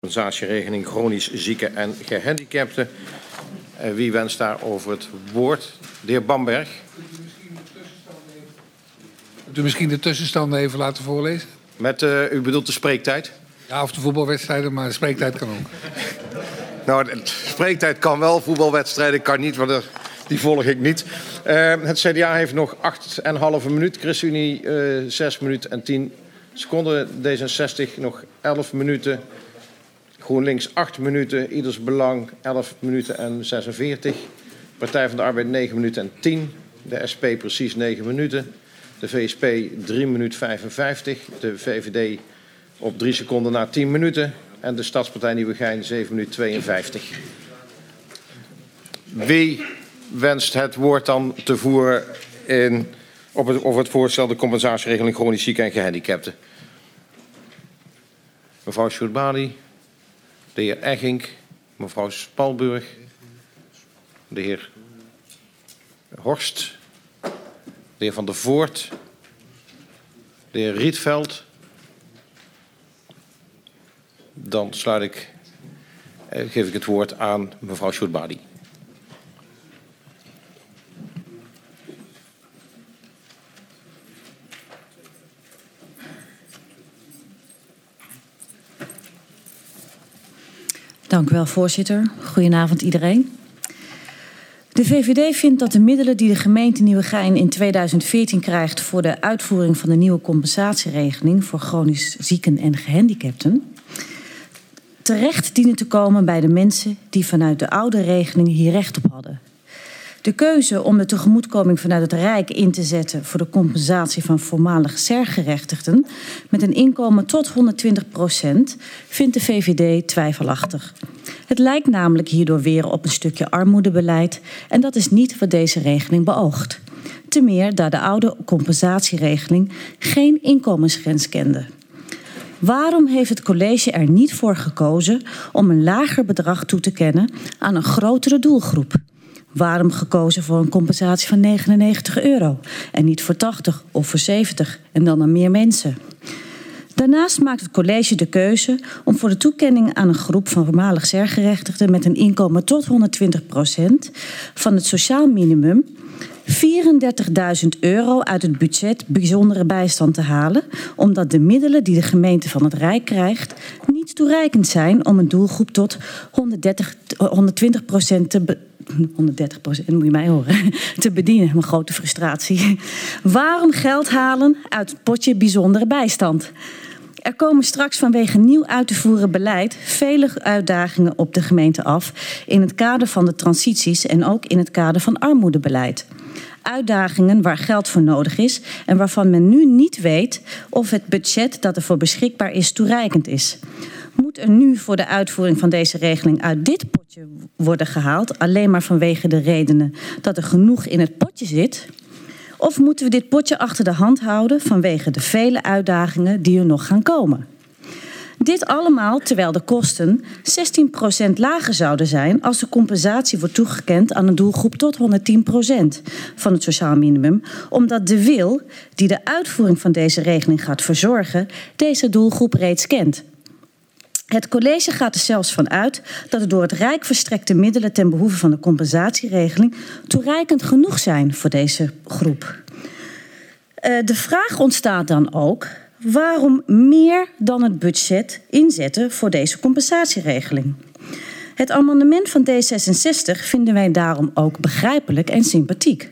Compensatieregeling chronisch zieken en gehandicapten. Wie wenst daarover het woord? De heer Bamberg. Kunt u misschien de tussenstanden even laten voorlezen? U bedoelt de spreektijd? Ja, of de voetbalwedstrijden, maar de spreektijd kan ook. Nou, de spreektijd kan wel, voetbalwedstrijden kan niet, want die volg ik niet. Het CDA heeft nog 8,5 minuut, ChristenUnie 6 minuten en 10 seconden, D66 nog 11 minuten, GroenLinks 8 minuten, Ieders Belang 11 minuten en 46, Partij van de Arbeid 9 minuten en 10, de SP precies 9 minuten, de VSP 3 minuten 55, de VVD op 3 seconden na 10 minuten en de Stadspartij Nieuwegein 7 minuten 52. Wie wenst het woord dan te voeren over het voorstel de compensatieregeling chronisch zieken en gehandicapten? Mevrouw Sjoerd-Bali, de heer Eggink, mevrouw Spalburg, de heer Horst, de heer Van der Voort, de heer Rietveld. Dan geef ik het woord aan mevrouw Sjoerd-Bali. Dank u wel, voorzitter. Goedenavond iedereen. De VVD vindt dat de middelen die de gemeente Nieuwegein in 2014 krijgt voor de uitvoering van de nieuwe compensatieregeling voor chronisch zieken en gehandicapten terecht dienen te komen bij de mensen die vanuit de oude regeling hier recht op hadden. De keuze om de tegemoetkoming vanuit het Rijk in te zetten voor de compensatie van voormalig SER-gerechtigden met een inkomen tot 120% vindt de VVD twijfelachtig. Het lijkt namelijk hierdoor weer op een stukje armoedebeleid en dat is niet wat deze regeling beoogt. Te meer daar de oude compensatieregeling geen inkomensgrens kende. Waarom heeft het college er niet voor gekozen om een lager bedrag toe te kennen aan een grotere doelgroep? Waarom gekozen voor een compensatie van €99 en niet voor 80 of voor 70 en dan aan meer mensen? Daarnaast maakt het college de keuze om voor de toekenning aan een groep van voormalig SER-gerechtigden met een inkomen tot 120% van het sociaal minimum €34.000 uit het budget bijzondere bijstand te halen, omdat de middelen die de gemeente van het Rijk krijgt niet toereikend zijn om een doelgroep tot 120% 130%, moet je mij horen, te bedienen. Mijn grote frustratie. Waarom geld halen uit het potje bijzondere bijstand? Er komen straks vanwege nieuw uit te voeren beleid vele uitdagingen op de gemeente af in het kader van de transities en ook in het kader van armoedebeleid. Uitdagingen waar geld voor nodig is en waarvan men nu niet weet of het budget dat ervoor beschikbaar is toereikend is. Moet er nu voor de uitvoering van deze regeling uit dit potje worden gehaald, alleen maar vanwege de redenen dat er genoeg in het potje zit? Of moeten we dit potje achter de hand houden vanwege de vele uitdagingen die er nog gaan komen? Dit allemaal terwijl de kosten 16% lager zouden zijn als de compensatie wordt toegekend aan een doelgroep tot 110% van het sociaal minimum, omdat de wil die de uitvoering van deze regeling gaat verzorgen, deze doelgroep reeds kent. Het college gaat er zelfs van uit dat er door het Rijk verstrekte middelen ten behoeve van de compensatieregeling toereikend genoeg zijn voor deze groep. De vraag ontstaat dan ook: waarom meer dan het budget inzetten voor deze compensatieregeling? Het amendement van D66 vinden wij daarom ook begrijpelijk en sympathiek.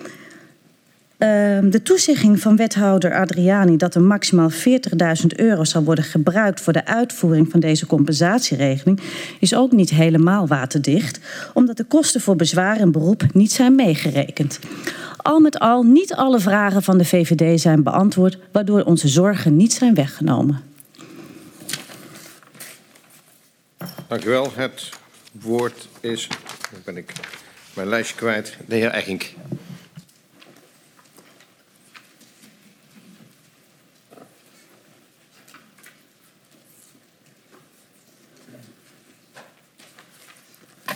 De toezegging van wethouder Adriani dat er maximaal €40.000 zal worden gebruikt voor de uitvoering van deze compensatieregeling is ook niet helemaal waterdicht, omdat de kosten voor bezwaar en beroep niet zijn meegerekend. Al met al, niet alle vragen van de VVD zijn beantwoord, waardoor onze zorgen niet zijn weggenomen. Dank u wel. Het woord is, dan ben ik mijn lijstje kwijt, de heer Eggink.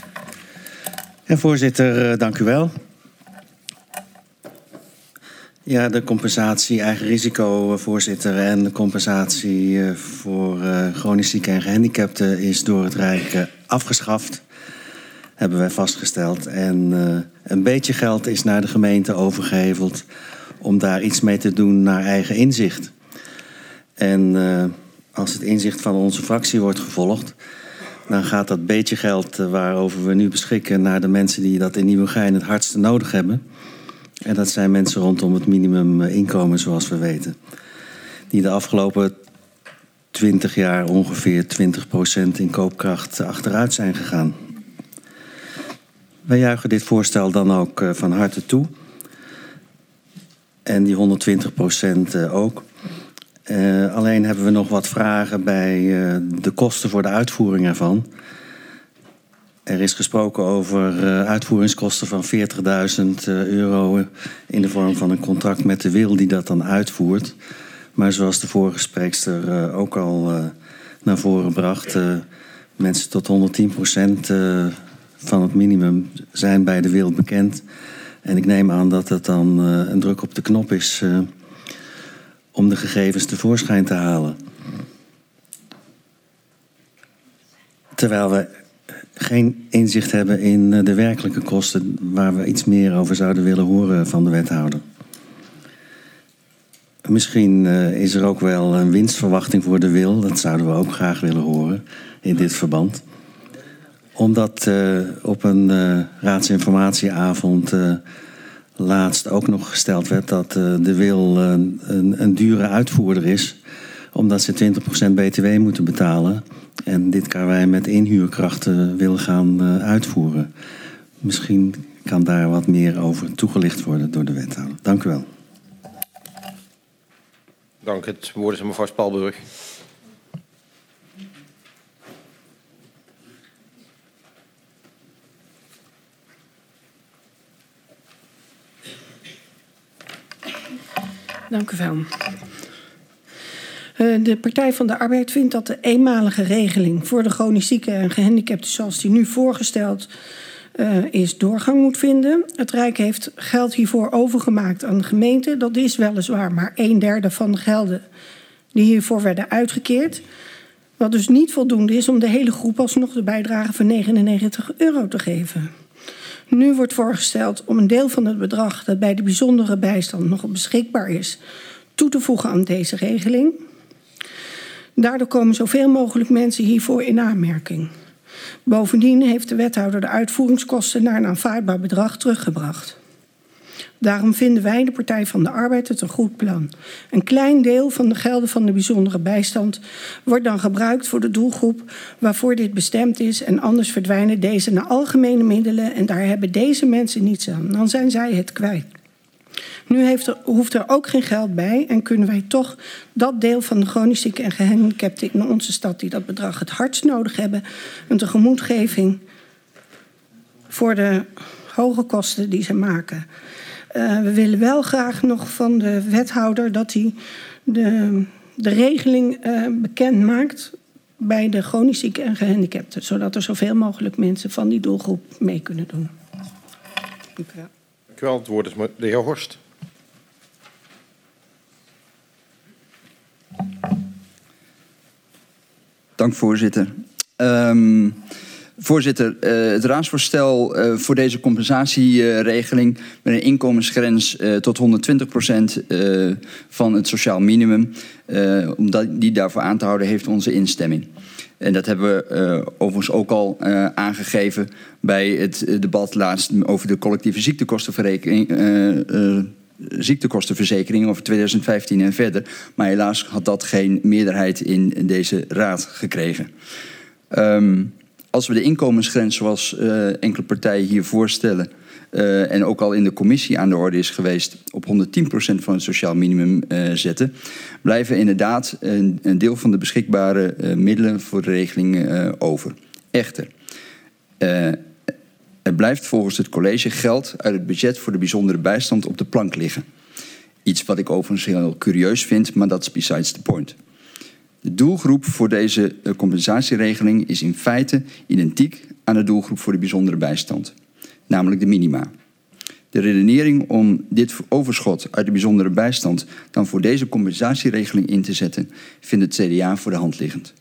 Ja, voorzitter, dank u wel. Ja, de compensatie eigen risico, voorzitter, en de compensatie voor chronisch zieken en gehandicapten is door het Rijk afgeschaft, hebben wij vastgesteld. En een beetje geld is naar de gemeente overgeheveld om daar iets mee te doen naar eigen inzicht. En als het inzicht van onze fractie wordt gevolgd, dan gaat dat beetje geld waarover we nu beschikken naar de mensen die dat in Nieuwegein het hardste nodig hebben. En dat zijn mensen rondom het minimuminkomen, zoals we weten. Die de afgelopen 20 jaar ongeveer 20% in koopkracht achteruit zijn gegaan. Wij juichen dit voorstel dan ook van harte toe. En die 120% ook. Alleen hebben we nog wat vragen bij de kosten voor de uitvoering ervan. Er is gesproken over uitvoeringskosten van €40.000 in de vorm van een contract met de WIL die dat dan uitvoert. Maar zoals de vorige spreekster ook al naar voren bracht, mensen tot 110% van het minimum zijn bij de WIL bekend. En ik neem aan dat het dan een druk op de knop is om de gegevens tevoorschijn te halen. Terwijl we geen inzicht hebben in de werkelijke kosten waar we iets meer over zouden willen horen van de wethouder. Misschien is er ook wel een winstverwachting voor de WIL. Dat zouden we ook graag willen horen in dit verband. Omdat op een raadsinformatieavond laatst ook nog gesteld werd dat de WIL een dure uitvoerder is, omdat ze 20% BTW moeten betalen en dit karwei met inhuurkrachten wil gaan uitvoeren. Misschien kan daar wat meer over toegelicht worden door de wethouder. Dank u wel. Dank. Het woord is aan mevrouw Spalburg. Dank u wel. De Partij van de Arbeid vindt dat de eenmalige regeling voor de chronisch zieken en gehandicapten zoals die nu voorgesteld is doorgang moet vinden. Het Rijk heeft geld hiervoor overgemaakt aan de gemeente. Dat is weliswaar maar 1/3 van de gelden die hiervoor werden uitgekeerd. Wat dus niet voldoende is om de hele groep alsnog de bijdrage van €99 te geven. Nu wordt voorgesteld om een deel van het bedrag dat bij de bijzondere bijstand nog beschikbaar is toe te voegen aan deze regeling. Daardoor komen zoveel mogelijk mensen hiervoor in aanmerking. Bovendien heeft de wethouder de uitvoeringskosten naar een aanvaardbaar bedrag teruggebracht. Daarom vinden wij, de Partij van de Arbeid, het een goed plan. Een klein deel van de gelden van de bijzondere bijstand wordt dan gebruikt voor de doelgroep waarvoor dit bestemd is en anders verdwijnen deze naar algemene middelen en daar hebben deze mensen niets aan. Dan zijn zij het kwijt. Nu hoeft er ook geen geld bij en kunnen wij toch dat deel van de chronisch zieken en gehandicapten in onze stad die dat bedrag het hardst nodig hebben, een tegemoetgeving voor de hoge kosten die ze maken. We willen wel graag nog van de wethouder dat hij de regeling bekend maakt bij de chronisch zieken en gehandicapten, zodat er zoveel mogelijk mensen van die doelgroep mee kunnen doen. Dank u wel. Dank u wel. Het woord is de heer Horst. Dank, voorzitter. Voorzitter, het raadsvoorstel voor deze compensatieregeling met een inkomensgrens tot 120% van het sociaal minimum, om die daarvoor aan te houden, heeft onze instemming. En dat hebben we overigens ook al aangegeven bij het debat laatst over de collectieve ziektekostenverzekering over 2015 en verder. Maar helaas had dat geen meerderheid in deze raad gekregen. Als we de inkomensgrens zoals enkele partijen hier voorstellen en ook al in de commissie aan de orde is geweest op 110% van het sociaal minimum zetten, blijven inderdaad een deel van de beschikbare middelen voor de regeling over. Echter, er blijft volgens het college geld uit het budget voor de bijzondere bijstand op de plank liggen. Iets wat ik overigens heel curieus vind, maar dat is besides the point. De doelgroep voor deze compensatieregeling is in feite identiek aan de doelgroep voor de bijzondere bijstand, namelijk de minima. De redenering om dit overschot uit de bijzondere bijstand dan voor deze compensatieregeling in te zetten, vindt het CDA voor de hand liggend.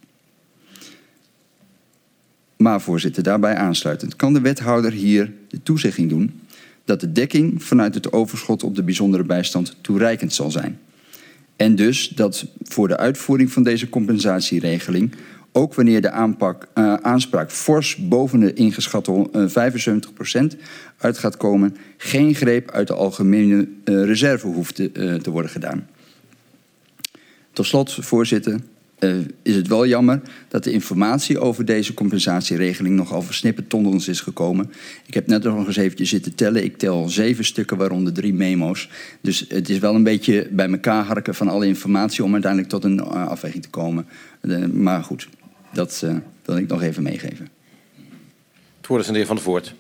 Maar voorzitter, daarbij aansluitend, kan de wethouder hier de toezegging doen dat de dekking vanuit het overschot op de bijzondere bijstand toereikend zal zijn. En dus dat voor de uitvoering van deze compensatieregeling, ook wanneer de aanspraak fors boven de ingeschatte 75% uit gaat komen, geen greep uit de algemene reserve hoeft te worden gedaan. Tot slot, voorzitter, is het wel jammer dat de informatie over deze compensatieregeling nogal versnipperd tot ons is gekomen. Ik heb net nog eens eventjes zitten tellen. Ik tel 7 stukken, waaronder 3 memo's. Dus het is wel een beetje bij elkaar harken van alle informatie om uiteindelijk tot een afweging te komen. Maar goed, dat wil ik nog even meegeven. Het woord is aan de heer Van der Voort.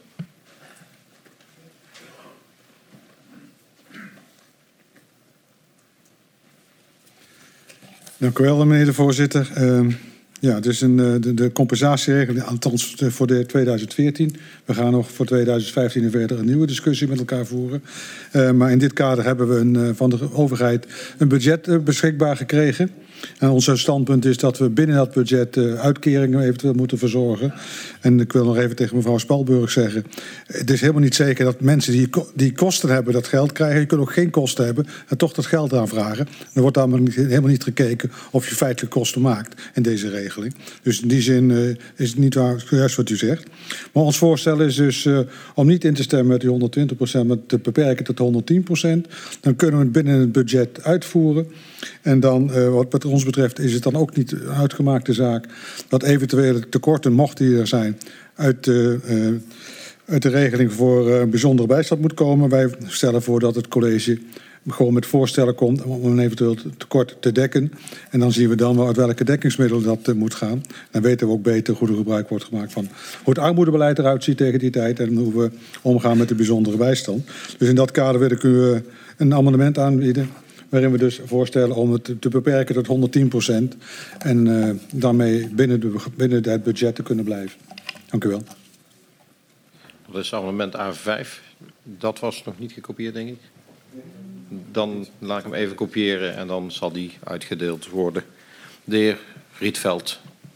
Dank u wel, meneer de voorzitter. Ja, dus de compensatieregeling, althans voor de 2014. We gaan nog voor 2015 en verder een nieuwe discussie met elkaar voeren. Maar in dit kader hebben we van de overheid een budget beschikbaar gekregen. En ons standpunt is dat we binnen dat budget uitkeringen eventueel moeten verzorgen. En ik wil nog even tegen mevrouw Spelburg zeggen, het is helemaal niet zeker dat mensen die kosten hebben dat geld krijgen. Je kunt ook geen kosten hebben en toch dat geld aanvragen. Er wordt daar helemaal niet gekeken of je feitelijk kosten maakt in deze regeling. Dus in die zin is het niet waar, juist wat u zegt. Maar ons voorstel is dus om niet in te stemmen met die 120%, maar te beperken tot 110%. Dan kunnen we het binnen het budget uitvoeren. En dan, wat ons betreft, is het dan ook niet een uitgemaakte zaak dat eventuele tekorten, mochten die er zijn, uit de regeling voor bijzondere bijstand moet komen. Wij stellen voor dat het college gewoon met voorstellen komt om een eventueel tekort te dekken. En dan zien we dan wel uit welke dekkingsmiddelen dat moet gaan. Dan weten we ook beter hoe er gebruik wordt gemaakt van hoe het armoedebeleid eruit ziet tegen die tijd en hoe we omgaan met de bijzondere bijstand. Dus in dat kader wil ik u een amendement aanbieden, waarin we dus voorstellen om het te beperken tot 110% en daarmee binnen het budget te kunnen blijven. Dank u wel. Dat is amendement A5. Dat was nog niet gekopieerd, denk ik. Dan laat ik hem even kopiëren en dan zal die uitgedeeld worden. De heer Rietveld.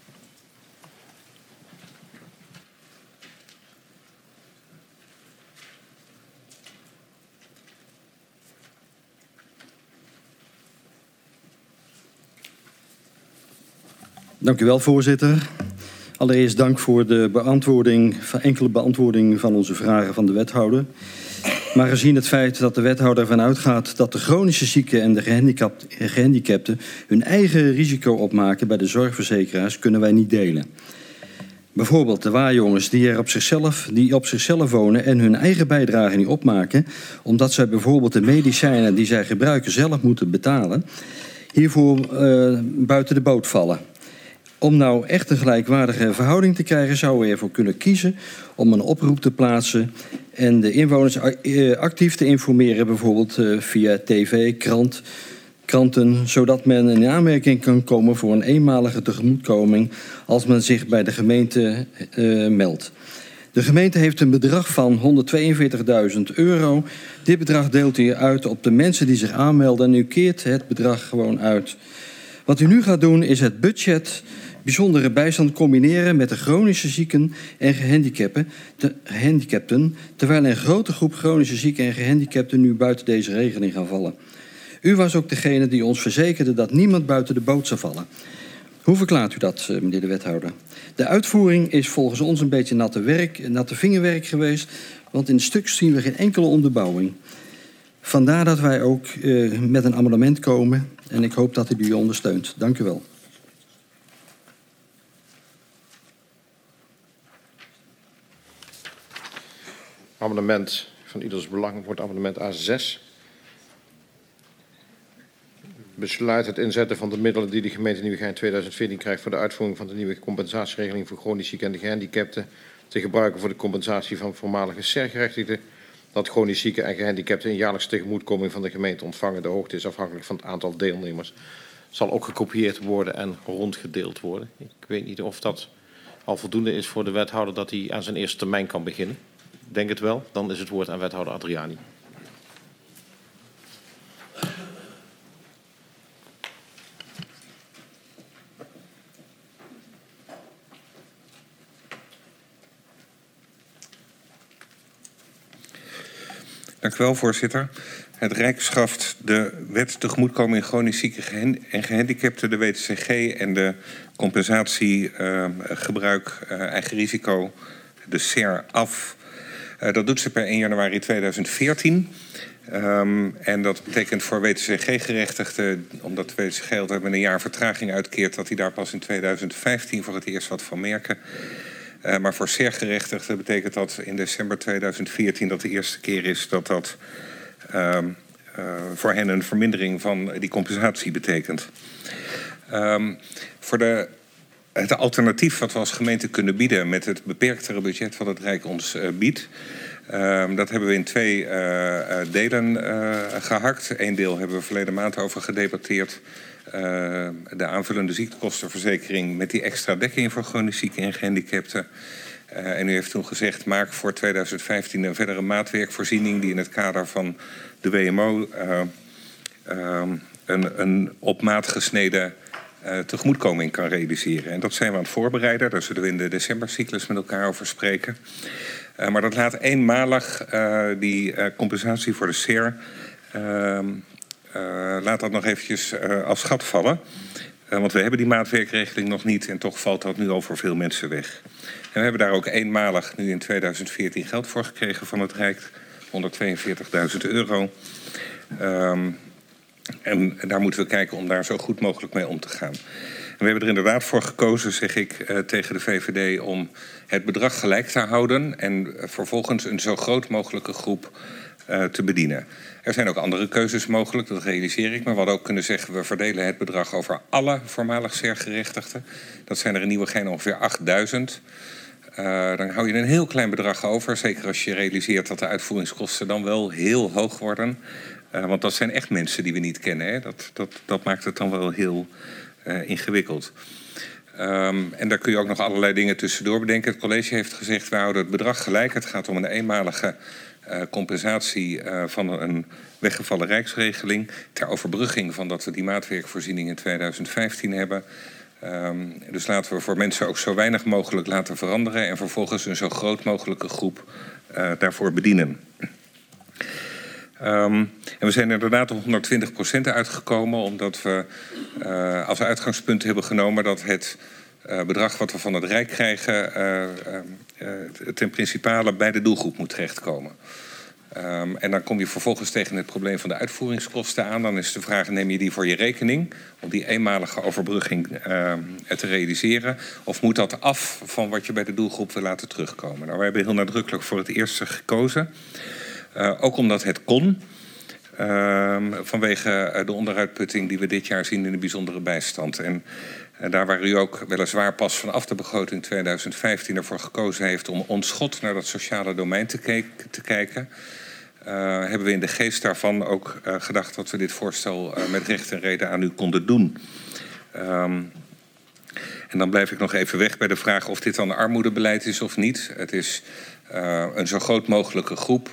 Dank u wel, voorzitter. Allereerst dank voor de enkele beantwoording van onze vragen van de wethouder. Maar gezien het feit dat de wethouder ervan uitgaat dat de chronische zieken en de gehandicapten hun eigen risico opmaken bij de zorgverzekeraars, kunnen wij niet delen. Bijvoorbeeld de waarjongens die op zichzelf wonen en hun eigen bijdrage niet opmaken, omdat zij bijvoorbeeld de medicijnen die zij gebruiken zelf moeten betalen, hiervoor buiten de boot vallen. Om nou echt een gelijkwaardige verhouding te krijgen, zouden we ervoor kunnen kiezen om een oproep te plaatsen en de inwoners actief te informeren, bijvoorbeeld via tv, kranten, zodat men in aanmerking kan komen voor een eenmalige tegemoetkoming als men zich bij de gemeente meldt. De gemeente heeft een bedrag van €142.000. Dit bedrag deelt u uit op de mensen die zich aanmelden en u keert het bedrag gewoon uit. Wat u nu gaat doen is het budget bijzondere bijstand combineren met de chronische zieken en gehandicapten, terwijl een grote groep chronische zieken en gehandicapten nu buiten deze regeling gaan vallen. U was ook degene die ons verzekerde dat niemand buiten de boot zou vallen. Hoe verklaart u dat, meneer de wethouder? De uitvoering is volgens ons een beetje natte vingerwerk geweest, want in het stuk zien we geen enkele onderbouwing. Vandaar dat wij ook met een amendement komen en ik hoop dat u die ondersteunt. Dank u wel. Amendement van ieders belang wordt amendement A6. Besluit het inzetten van de middelen die de gemeente Nieuwegein 2014 krijgt voor de uitvoering van de nieuwe compensatieregeling voor chronisch zieken en gehandicapten te gebruiken voor de compensatie van voormalige SER-gerechtigden. Dat chronisch zieken en gehandicapten een jaarlijkse tegemoetkoming van de gemeente ontvangen. De hoogte is afhankelijk van het aantal deelnemers. Zal ook gekopieerd worden en rondgedeeld worden. Ik weet niet of dat al voldoende is voor de wethouder dat hij aan zijn eerste termijn kan beginnen. Denk het wel. Dan is het woord aan wethouder Adriani. Dank u wel, voorzitter. Het Rijk schaft de wet tegemoetkoming chronisch zieken en gehandicapten, de WTCG en de compensatie gebruik eigen risico, de SER, af. Dat doet ze per 1 januari 2014. En dat betekent voor WTCG-gerechtigden, omdat de WTCG altijd met een jaar vertraging uitkeert, dat die daar pas in 2015 voor het eerst wat van merken. Maar voor SER-gerechtigden betekent dat in december 2014 dat de eerste keer is dat dat voor hen een vermindering van die compensatie betekent. Voor het alternatief wat we als gemeente kunnen bieden met het beperktere budget wat het Rijk ons biedt, dat hebben we in 2 delen gehakt. Eén deel hebben we verleden maand over gedebatteerd. De aanvullende ziektekostenverzekering met die extra dekking voor chronisch zieken en gehandicapten. En u heeft toen gezegd, maak voor 2015 een verdere maatwerkvoorziening die in het kader van de WMO een op maat gesneden tegemoetkoming kan realiseren. En dat zijn we aan het voorbereiden. Daar zullen we in de decembercyclus met elkaar over spreken. Maar dat laat eenmalig die compensatie voor de SER laat dat nog eventjes als gat vallen. Want we hebben die maatwerkregeling nog niet en toch valt dat nu al voor veel mensen weg. En we hebben daar ook eenmalig nu in 2014 geld voor gekregen van het Rijk, 142.000 euro. En daar moeten we kijken om daar zo goed mogelijk mee om te gaan. En we hebben er inderdaad voor gekozen, zeg ik tegen de VVD, om het bedrag gelijk te houden en vervolgens een zo groot mogelijke groep te bedienen. Er zijn ook andere keuzes mogelijk, dat realiseer ik. Maar we hadden ook kunnen zeggen, we verdelen het bedrag over alle voormalig SER-gerechtigden. Dat zijn er in Nieuwegein ongeveer 8000. Dan hou je een heel klein bedrag over. Zeker als je realiseert dat de uitvoeringskosten dan wel heel hoog worden. Want dat zijn echt mensen die we niet kennen. Hè? Dat maakt het dan wel heel ingewikkeld. En daar kun je ook nog allerlei dingen tussendoor bedenken. Het college heeft gezegd, we houden het bedrag gelijk. Het gaat om een eenmalige compensatie van een weggevallen rijksregeling ter overbrugging van dat we die maatwerkvoorziening in 2015 hebben. Dus laten we voor mensen ook zo weinig mogelijk laten veranderen en vervolgens een zo groot mogelijke groep daarvoor bedienen. En we zijn inderdaad op 120% uitgekomen, omdat we als uitgangspunt hebben genomen dat het bedrag wat we van het Rijk krijgen ten principale bij de doelgroep moet terechtkomen. En dan kom je vervolgens tegen het probleem van de uitvoeringskosten aan. Dan is de vraag, neem je die voor je rekening om die eenmalige overbrugging te realiseren? Of moet dat af van wat je bij de doelgroep wil laten terugkomen? Nou, wij hebben heel nadrukkelijk voor het eerste gekozen. Ook omdat het kon. Vanwege de onderuitputting die we dit jaar zien in de bijzondere bijstand. En daar waar u ook weliswaar pas vanaf de begroting 2015 ervoor gekozen heeft om ontschot naar dat sociale domein te kijken, hebben we in de geest daarvan ook gedacht dat we dit voorstel met recht en reden aan u konden doen. En dan blijf ik nog even weg bij de vraag of dit dan armoedebeleid is of niet. Het is een zo groot mogelijke groep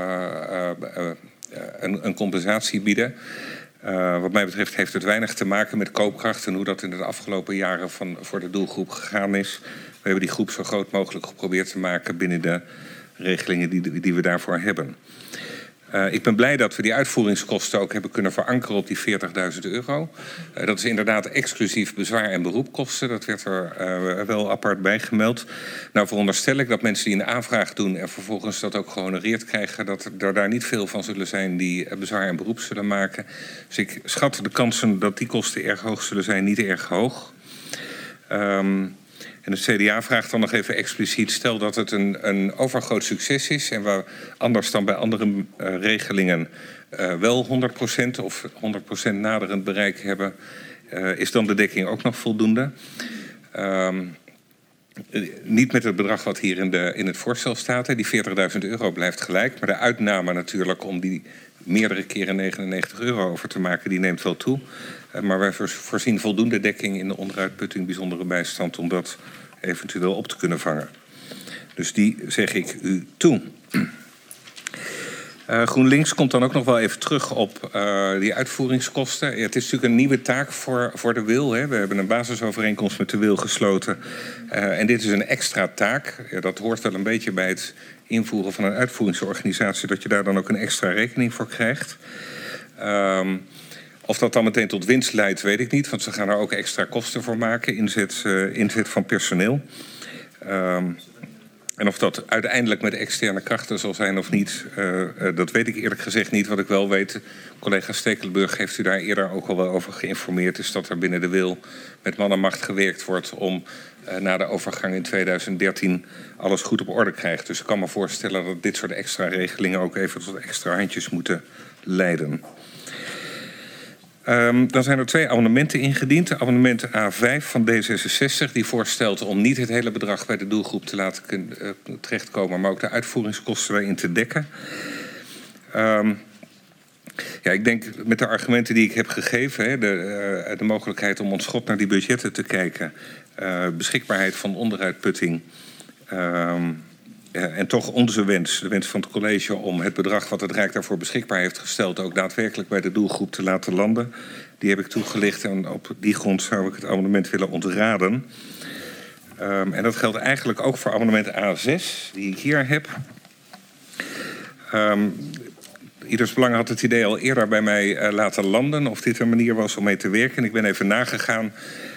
een compensatie bieden. Wat mij betreft heeft het weinig te maken met koopkracht en hoe dat in de afgelopen jaren voor de doelgroep gegaan is. We hebben die groep zo groot mogelijk geprobeerd te maken binnen de regelingen die we daarvoor hebben. Ik ben blij dat we die uitvoeringskosten ook hebben kunnen verankeren op die 40.000 euro. Dat is inderdaad exclusief bezwaar- en beroepkosten. Dat werd er wel apart bij gemeld. Nou veronderstel ik dat mensen die een aanvraag doen en vervolgens dat ook gehonoreerd krijgen, dat er daar niet veel van zullen zijn die bezwaar en beroep zullen maken. Dus ik schat de kansen dat die kosten erg hoog zullen zijn niet erg hoog. En het CDA vraagt dan nog even expliciet, stel dat het een overgroot succes is en we anders dan bij andere regelingen wel 100% of 100% naderend bereik hebben, is dan de dekking ook nog voldoende? Niet met het bedrag wat hier in het voorstel staat. Hè. Die 40.000 euro blijft gelijk, maar de uitname natuurlijk om die meerdere keren 99 euro over te maken, die neemt wel toe. Maar wij voorzien voldoende dekking in de onderuitputting bijzondere bijstand om dat eventueel op te kunnen vangen. Dus die zeg ik u toe. GroenLinks komt dan ook nog wel even terug op die uitvoeringskosten. Ja, het is natuurlijk een nieuwe taak voor de WIL. Hè. We hebben een basisovereenkomst met de WIL gesloten. En dit is een extra taak. Ja, dat hoort wel een beetje bij het invoeren van een uitvoeringsorganisatie, dat je daar dan ook een extra rekening voor krijgt. Of dat dan meteen tot winst leidt, weet ik niet. Want ze gaan er ook extra kosten voor maken. Inzet van personeel. En of dat uiteindelijk met externe krachten zal zijn of niet, dat weet ik eerlijk gezegd niet. Wat ik wel weet, collega Stekelenburg heeft u daar eerder ook al wel over geïnformeerd, is dat er binnen de WIL met man en macht gewerkt wordt om na de overgang in 2013 alles goed op orde krijgt. Dus ik kan me voorstellen dat dit soort extra regelingen ook even tot extra handjes moeten leiden. Dan zijn er 2 amendementen ingediend. Amendement A5 van D66, die voorstelt om niet het hele bedrag bij de doelgroep te laten terechtkomen, maar ook de uitvoeringskosten daarin te dekken. Ja, ik denk met de argumenten die ik heb gegeven, hè, de mogelijkheid om ontschot naar die budgetten te kijken, beschikbaarheid van onderuitputting, en toch onze wens, de wens van het college om het bedrag wat het Rijk daarvoor beschikbaar heeft gesteld ook daadwerkelijk bij de doelgroep te laten landen. Die heb ik toegelicht en op die grond zou ik het amendement willen ontraden. En dat geldt eigenlijk ook voor amendement A6, die ik hier heb. Ieders Belang had het idee al eerder bij mij laten landen, of dit een manier was om mee te werken. En ik ben even nagegaan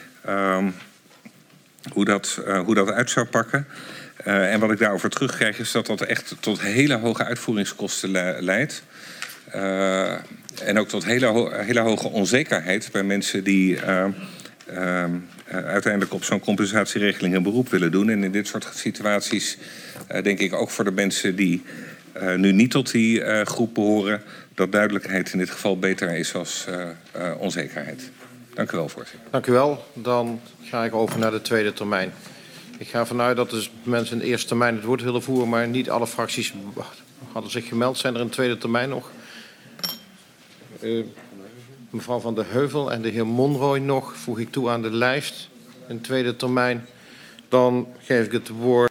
hoe dat uit zou pakken. En wat ik daarover terugkrijg is dat dat echt tot hele hoge uitvoeringskosten leidt. En ook tot hele hoge onzekerheid bij mensen die uiteindelijk op zo'n compensatieregeling een beroep willen doen. En in dit soort situaties denk ik ook voor de mensen die nu niet tot die groep behoren, dat duidelijkheid in dit geval beter is als onzekerheid. Dank u wel, voorzitter. Dank u wel. Dan ga ik over naar de tweede termijn. Ik ga ervan uit dat dus mensen in de eerste termijn het woord willen voeren, maar niet alle fracties hadden zich gemeld. Zijn er een tweede termijn nog? Mevrouw Van der Heuvel en de heer Monroy nog, voeg ik toe aan de lijst. Een tweede termijn. Dan geef ik het woord